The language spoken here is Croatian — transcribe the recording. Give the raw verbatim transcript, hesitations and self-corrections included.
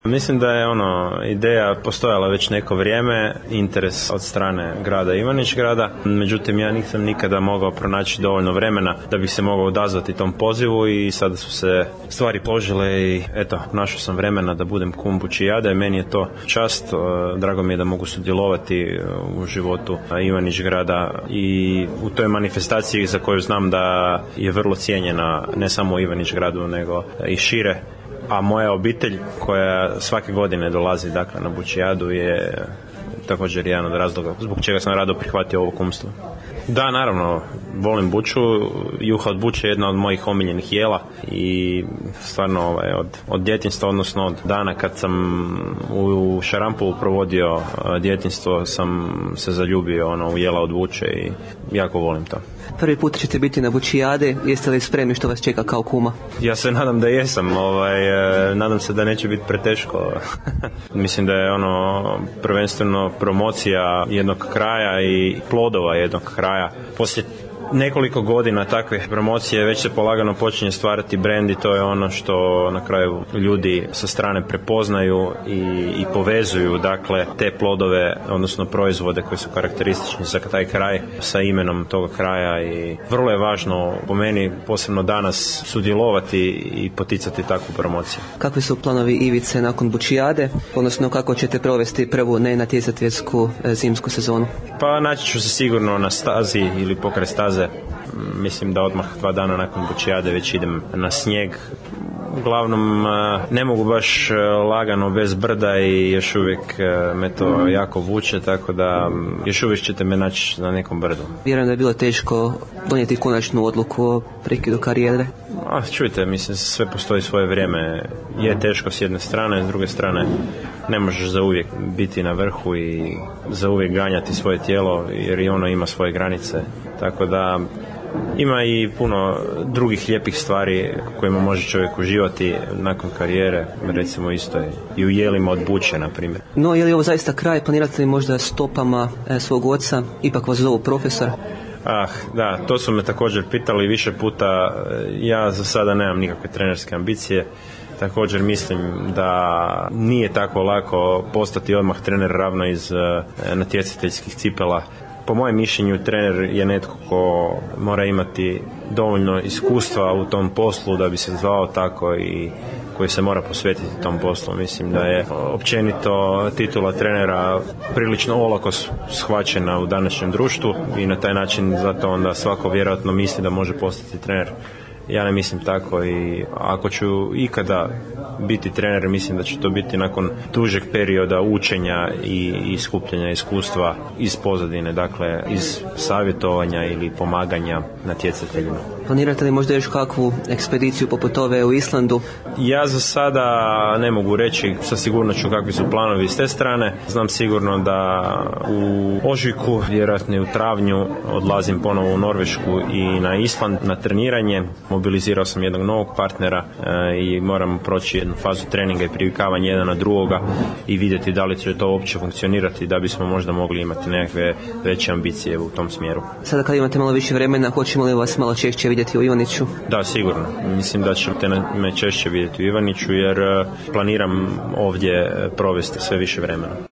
Mislim da je ono ideja postojala već neko vrijeme, interes od strane grada Ivanić grada, međutim ja nisam nikada mogao pronaći dovoljno vremena da bih se mogao odazvati tom pozivu i sada su se stvari požele i eto, našao sam vremena da budem kum Bučijade. Meni je to čast, drago mi je da mogu sudjelovati u životu Ivanić grada i u toj manifestaciji za koju znam da je vrlo cijenjena ne samo u Ivanić gradu nego i šire. A moja obitelj koja svake godine dolazi dakle na Bučijadu je također jedan od razloga zbog čega sam rado prihvatio ovo kumstvo. Da, naravno, volim buču, juha od buče je jedna od mojih omiljenih jela i stvarno ovaj, od, od djetinjstva, odnosno od dana kad sam u Šarampolu provodio djetinjstvo sam se zaljubio ono, u jela od buče i jako volim to. Prvi put ćete biti na Bučijadi, jeste li spremni što vas čeka kao kuma? Ja se nadam da jesam, ovaj, nadam se da neće biti preteško. Mislim da je ono prvenstveno promocija jednog kraja i plodova jednog kraja. Poslije nekoliko godina takve promocije već se polagano počinje stvarati brend i to je ono što na kraju ljudi sa strane prepoznaju i, i povezuju dakle te plodove, odnosno proizvode koji su karakteristični za taj kraj sa imenom toga kraja i vrlo je važno po meni posebno danas sudjelovati i poticati takvu promociju. Kakvi su planovi Ivice nakon Bučijade, odnosno kako ćete provesti prvu nenatjecateljsku zimsku sezonu? Pa naći ću se sigurno na stazi ili pokraj staze. Mislim da odmah dva dana nakon Bučijade već idem na snijeg. Uglavnom ne mogu baš lagano bez brda i još uvijek me to jako vuče, tako da još uvijek ćete me naći na nekom brdu. Vjerujem da je bilo teško donijeti konačnu odluku o prekidu karijere. A, čujte, mislim, sve postoji svoje vrijeme. Je teško s jedne strane, s druge strane ne možeš za uvijek biti na vrhu i za uvijek ganjati svoje tijelo jer i ono ima svoje granice. Tako da ima i puno drugih lijepih stvari kojima može čovjek uživati nakon karijere, recimo isto je i u jelima od buče, na primjer. No, je li ovo zaista kraj? Planirate li možda stopama e, svog oca? Ipak vas zovu profesor. Ah, da, to su me također pitali više puta. Ja za sada nemam nikakve trenerske ambicije. Također mislim da nije tako lako postati odmah trener ravno iz uh, natjecateljskih cipela. Po mojem mišljenju trener je netko ko mora imati dovoljno iskustva u tom poslu da bi se zvao tako i koji se mora posvetiti tom poslu. Mislim da je općenito titula trenera prilično olako shvaćena u današnjem društvu i na taj način zato onda svako vjerojatno misli da može postati trener. Ja ne mislim tako i ako ću ikada biti trener, mislim da će to biti nakon dužeg perioda učenja i, i skupljanja iskustva iz pozadine, dakle iz savjetovanja ili pomaganja natjecateljima. Planirate li možda još kakvu ekspediciju poput ove u Islandu? Ja za sada ne mogu reći sa sigurnošću kakvi su planovi s te strane. Znam sigurno da u ožujku, vjerojatno i u travnju, odlazim ponovo u Norvešku i na Island na treniranje. Mobilizirao sam jednog novog partnera e, i moram proći jednu fazu treninga i privikavanja jedan na drugoga i vidjeti da li će to uopće funkcionirati da bismo možda mogli imati nekakve veće ambicije u tom smjeru. Sada kad imate malo više vremena, hoćemo li vas malo češće vidjeti u Ivaniću? Da, sigurno. Mislim da ćete me češće vidjeti u Ivaniću jer planiram ovdje provesti sve više vremena.